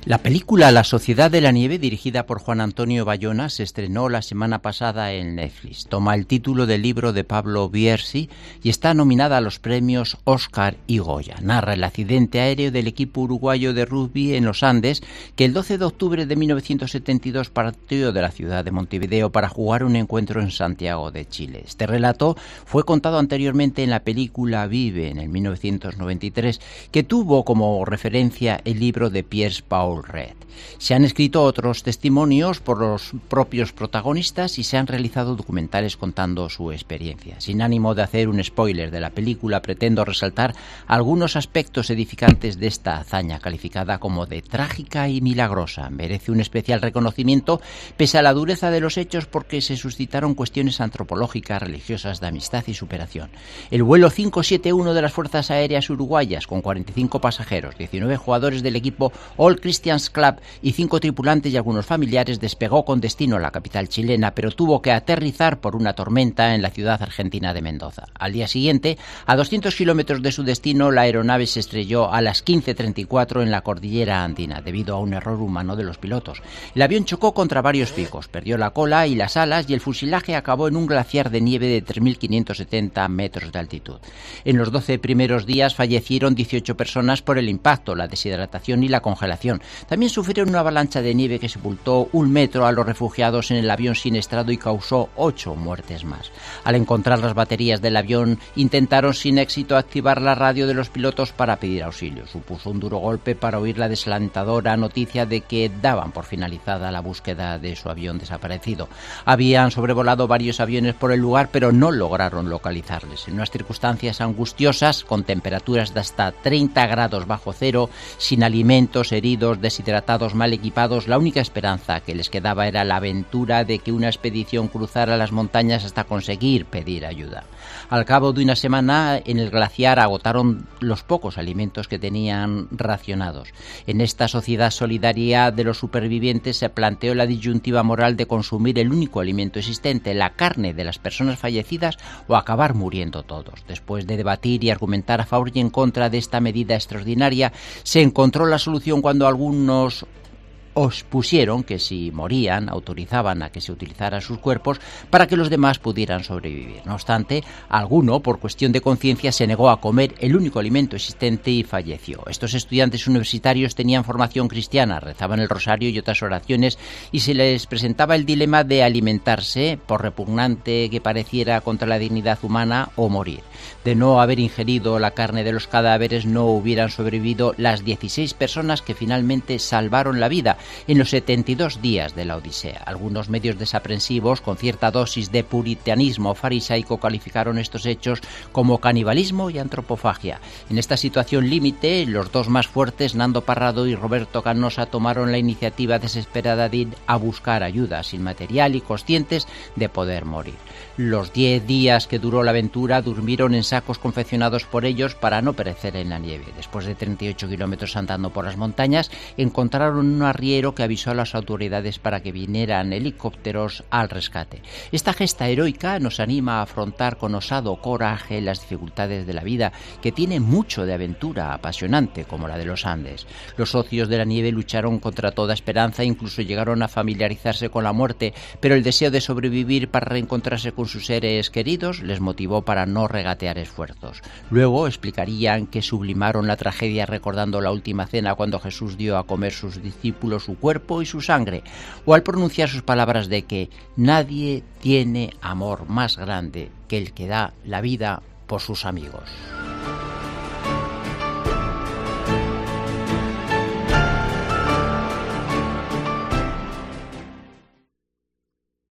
La película La Sociedad de la Nieve, dirigida por Juan Antonio Bayona, se estrenó la semana pasada en Netflix. Toma el título del libro de Pablo Bierzi y está nominada a los premios Oscar y Goya. Narra el accidente aéreo del equipo uruguayo de rugby en los Andes, que el 12 de octubre de 1972 partió de la ciudad de Montevideo para jugar un encuentro en Santiago de Chile. Este relato fue contado anteriormente en la película Vive, en el 1993, que tuvo como referencia el libro de Piers Paul Red. Se han escrito otros testimonios por los propios protagonistas y se han realizado documentales contando su experiencia. Sin ánimo de hacer un spoiler de la película, pretendo resaltar algunos aspectos edificantes de esta hazaña, calificada como de trágica y milagrosa. Merece un especial reconocimiento pese a la dureza de los hechos, porque se suscitaron cuestiones antropológicas, religiosas, de amistad y superación. El vuelo 571 de las Fuerzas Aéreas Uruguayas, con 45 pasajeros, 19 jugadores del equipo All Christians Club y 5 tripulantes y algunos familiares, despegó con destino a la capital chilena, pero tuvo que aterrizar por una tormenta en la ciudad argentina de Mendoza. Al día siguiente, a 200 kilómetros de su destino, la aeronave se estrelló a las 15:34 en la cordillera andina, debido a un error humano de los pilotos. El avión chocó contra varios picos, perdió la cola y las alas, y el fuselaje acabó en un glaciar de nieve de 3.570 metros de altitud. En los 12 primeros días fallecieron 18 personas por el impacto, la deshidratación y la congelación. También sufrieron una avalancha de nieve que sepultó 1 metro a los refugiados en el avión siniestrado y causó 8 muertes más. Al encontrar las baterías del avión, intentaron sin éxito activar la radio de los pilotos para pedir auxilio. Supuso un duro golpe para oír la desalentadora noticia de que daban por finalizada la búsqueda de su avión desaparecido. Habían sobrevolado varios aviones por el lugar, pero no lograron localizarles. En unas circunstancias angustiosas, con temperaturas de hasta 30 grados bajo cero, sin alimentos, heridos, deshidratados, mal equipados, la única esperanza que les quedaba era la aventura de que una expedición cruzara las montañas hasta conseguir pedir ayuda. Al cabo de una semana, en el glaciar agotaron los pocos alimentos que tenían racionados. En esta sociedad solidaria de los supervivientes se planteó la disyuntiva moral de consumir el único alimento existente, la carne de las personas fallecidas, o acabar muriendo todos. Después de debatir y argumentar a favor y en contra de esta medida extraordinaria, se encontró la solución cuando algunos pusieron que si morían autorizaban a que se utilizaran sus cuerpos para que los demás pudieran sobrevivir. No obstante, alguno, por cuestión de conciencia, se negó a comer el único alimento existente y falleció. Estos estudiantes universitarios tenían formación cristiana, rezaban el rosario y otras oraciones, y se les presentaba el dilema de alimentarse, por repugnante que pareciera, contra la dignidad humana, o morir. De no haber ingerido la carne de los cadáveres, no hubieran sobrevivido las 16 personas que finalmente salvaron la vida en los 72 días de la Odisea. Algunos medios desaprensivos, con cierta dosis de puritanismo farisaico, calificaron estos hechos como canibalismo y antropofagia. En esta situación límite, los dos más fuertes, Nando Parrado y Roberto Canosa, tomaron la iniciativa desesperada de ir a buscar ayuda, sin material y conscientes de poder morir. Los 10 días que duró la aventura durmieron en sacos confeccionados por ellos para no perecer en la nieve. Después de 38 kilómetros andando por las montañas, encontraron un arriero que avisó a las autoridades para que vinieran helicópteros al rescate. Esta gesta heroica nos anima a afrontar con osado coraje las dificultades de la vida, que tiene mucho de aventura apasionante, como la de los Andes. Los socios de la nieve lucharon contra toda esperanza e incluso llegaron a familiarizarse con la muerte, pero el deseo de sobrevivir para reencontrarse con sus seres queridos les motivó para no regatear esfuerzos. Luego explicarían que sublimaron la tragedia recordando la última cena, cuando Jesús dio a comer sus discípulos su cuerpo y su sangre, o al pronunciar sus palabras de que nadie tiene amor más grande que el que da la vida por sus amigos.